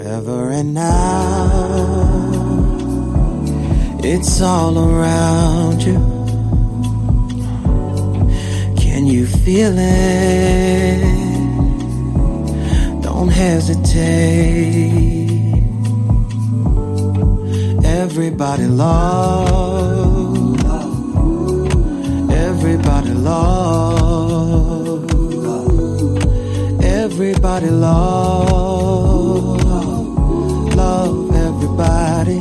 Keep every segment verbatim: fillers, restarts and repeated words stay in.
Ever and now, it's all around you. Can you feel it? Don't hesitate. Everybody love, everybody love, everybody love, love everybody,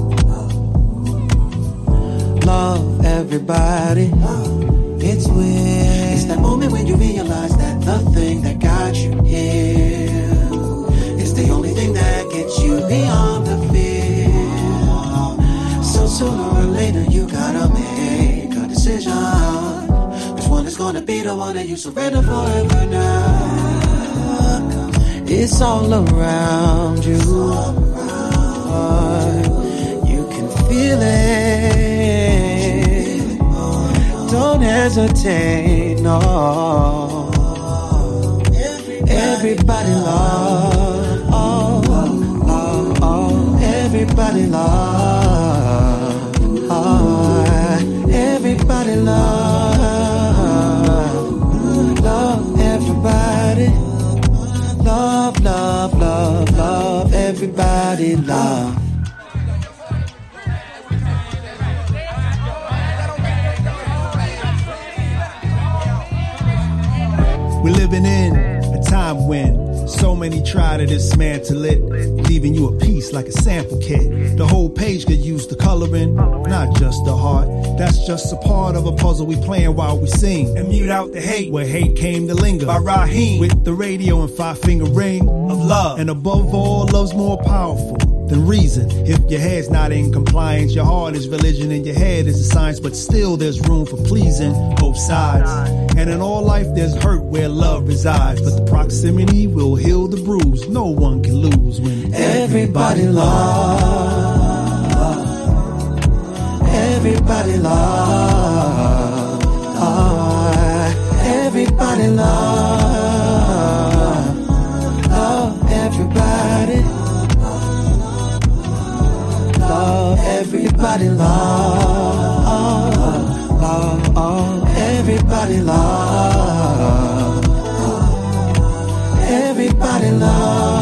love everybody. It's weird. It's that moment when you realize that the thing that got you here is the only thing that gets you beyond the fear. So sooner or later you gotta make a decision. Which one is gonna be the one that you surrender forever now? It's all around you. You can feel it. Don't hesitate, no. Everybody love, oh, oh, oh. Everybody love, oh. Everybody love, love everybody. Love, love, love, love everybody, love. We're living in a time when so many try to dismantle it, leaving you a piece like a sample kit. The whole page could use the coloring, not just the heart. That's just a part of a puzzle we playing while we sing. And mute out the hate, where hate came to linger. By Raheem, with the radio and five finger ring of love. And above all, love's more powerful than reason. If your head's not in compliance, your heart is religion and your head is a science. But still there's room for pleasing both sides. And in all life there's hurt where love resides. But the proximity will heal the bruise. No one can lose when everybody love, everybody love, everybody love, love everybody. Love, everybody love, love, oh, everybody love, everybody love.